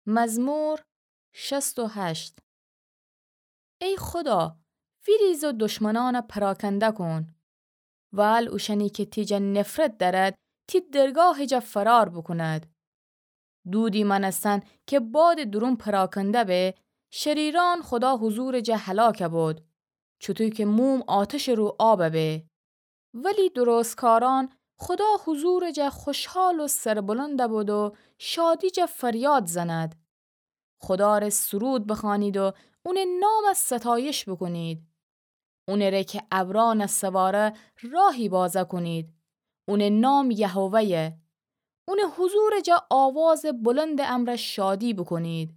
مزمور 68. ای خدا، فریز و دشمنان پراکنده کن. وال اوشنی که تیجا نفرت دارد تی درگاه جا فرار بکند. دودی منستن که باد درون پراکنده به، شریران خدا حضور جا هلاک بود. چطور که موم آتش رو آب به. ولی درستکاران خدا حضور جا خوشحال و سربلند بود و شادی جا فریاد زند. خدا را سرود بخوانید و اون نام ستایش بکنید. اون را که ابران سواره راهی بازه کنید. اون نام یهوه‌یه. اون حضور جا آواز بلند امر شادی بکنید.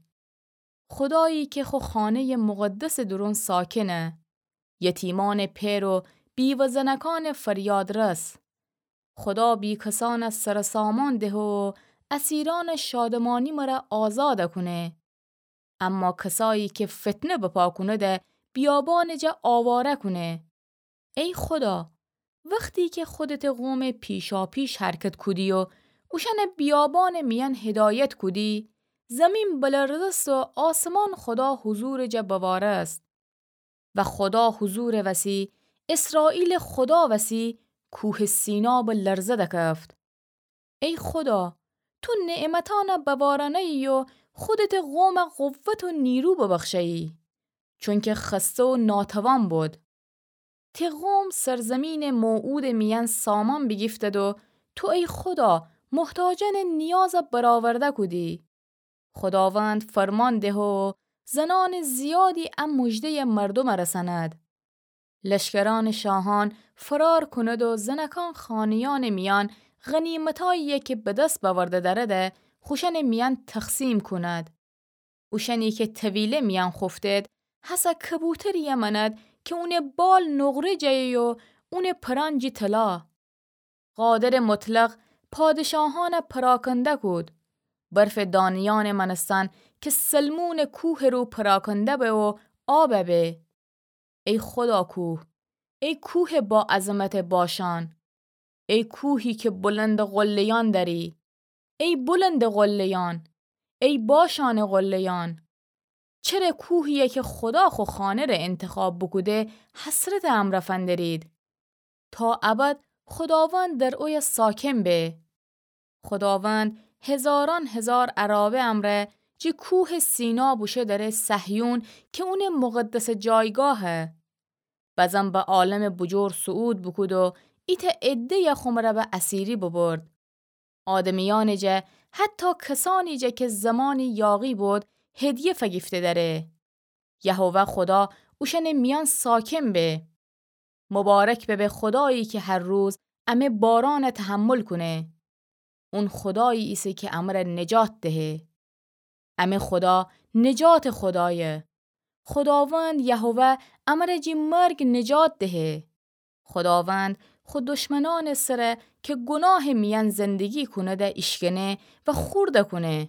خدایی که خو خانه مقدس درون ساکنه. یتیمان پیر و بیوزنکان فریاد رس. خدا بی کسان از سر سامان ده و اسیران شادمانی مرا آزاد کنه. اما کسایی که فتنه بپا کنه ده بیابان جا آواره کنه. ای خدا، وقتی که خودت قوم پیشا پیش حرکت کدی و اوشن بیابان میان هدایت کدی، زمین بلرزست و آسمان خدا حضور جا بواره است. و خدا حضور وسی، اسرائیل خدا وسی، کوه سینا بلرزه دکفت. ای خدا، تو نعمتان بوارانه ای و خودت قوم قوت و نیرو ببخشی، چون که خسته و ناتوان بود. تی قوم سرزمین موعود میان سامان بگیفتد و تو ای خدا محتاجن نیاز برآورده کدی. خداوند فرمان ده و زنان زیادی مژده مردم رساند. لشکران شاهان فرار کند و زنکان خانیان میان غنیمتایی که به دست باورده درده خوشن میان تقسیم کند. اوشنی که طویله میان خفتد حسا کبوتر یمند که اون بال نغره جایی و اون پرانجی طلا. قادر مطلق پادشاهان پراکنده کود. برف دانیان منستان که سلمون کوه رو پراکنده به و آب به. ای خدا کوه، ای کوه با عظمت باشان، ای کوهی که بلند قلیان داری، ای بلند قلیان، ای باشان قلیان. چرا کوهیه که خدا خو خانه را انتخاب بکده حسرت امرفندرید. تا ابد خداوند در اوی ساکن به. خداوند هزاران هزار عرابه امره جی کوه سینا بوشه داره صهیون که اون مقدس جایگاهه. بزن به عالم بجور صعود بکود و ایت عده یخمره به اسیری ببرد. آدمیان جه حتی کسانی جه که زمانی یاغی بود هدیه فگیفته داره. یهوه خدا اوشن میان ساکن به. مبارک به خدایی که هر روز امه باران تحمل کنه. اون خدایی ایسه که امر نجات دهه. امه خدا نجات خدایه. خداوند یهوه امر جی مرگ نجات دهه. خداوند خود دشمنان سره که گناه میان زندگی کنه ده اشکنه و خورده کنه.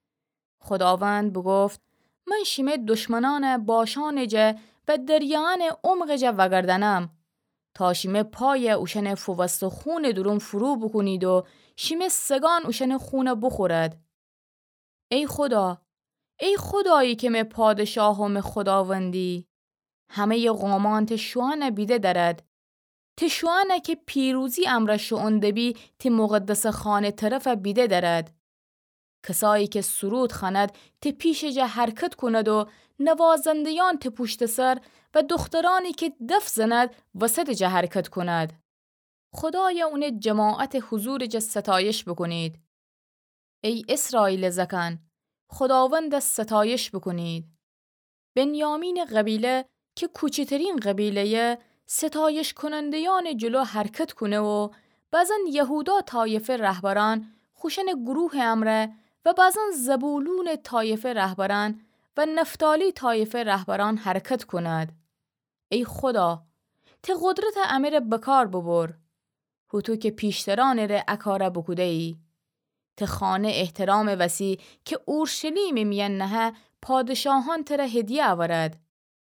خداوند بگفت من شیمه دشمنان باشان جه و دریان عمق جه وگردنم تا شیمه پای اوشن فوست و خون درون فرو بکنید و شیمه سگان اوشن خون بخورد. ای خدا، ای خدایی که می پادشاهم خداوندی، همه ی قومان تشوان بیده درد. تشوانه که پیروزی امرش اونده بی تی مقدس خانه طرف بیده درد. کسایی که سرود خاند تی پیش جه حرکت کند و نوازندیان تی پشت سر و دخترانی که دف زند وسط جه حرکت کند. خدای اون جماعت حضور جه ستایش بکنید. ای اسرائیل زکن، خداوند ستایش بکنید. بنیامین قبیله که کوچکترین قبیله ستایش کنندیان جلو حرکت کنه و بعضن یهودا طایفه رهبران خوشن گروه امره و بعضن زبولون طایفه رهبران و نفتالی طایفه رهبران حرکت کند. ای خدا، تی قدرت امر بکار ببر. تو که پیشتران ره اکاره بکده ای. تی خانه احترام وسی که اورشلیم میان نه پادشاهان تره هدیه آورد.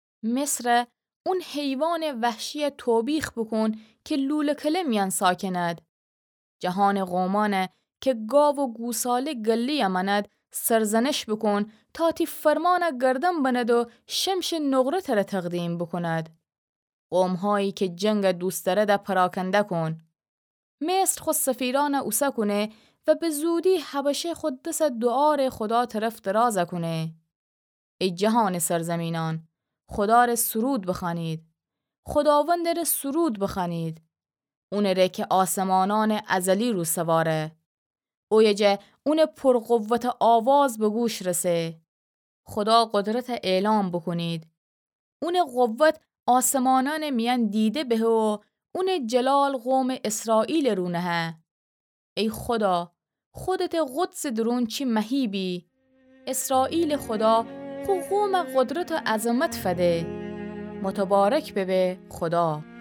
مصر اون حیوان وحشی توبیخ بکن که لولکله میان ساکند. جهان قومانه که گاو و گوساله گلی اماند سرزنش بکن تا تی فرمان گردن بند و شمش نقره تر تقدیم بکند. قومهایی که جنگ دوست داره ده پراکنده کن. مصر خود سفیران اوسه کنه و به زودی حبشه خود دست دعار خدا طرف دراز کنه. ای جهان سرزمینان، خدا را سرود بخوانید. خداوند را سرود بخوانید. اون ره که آسمانان ازلی رو سواره. اویجه اون پرقوت آواز به گوش رسه. خدا قدرت اعلام بکنید. اون قوت آسمانان میان دیده به و اون جلال قوم اسرائیل رونه. ای خدا، خودت قدس درون چی مهیبی. اسرائیل خدا خو قوم قدرت و عظمت فده. متبارک به خدا.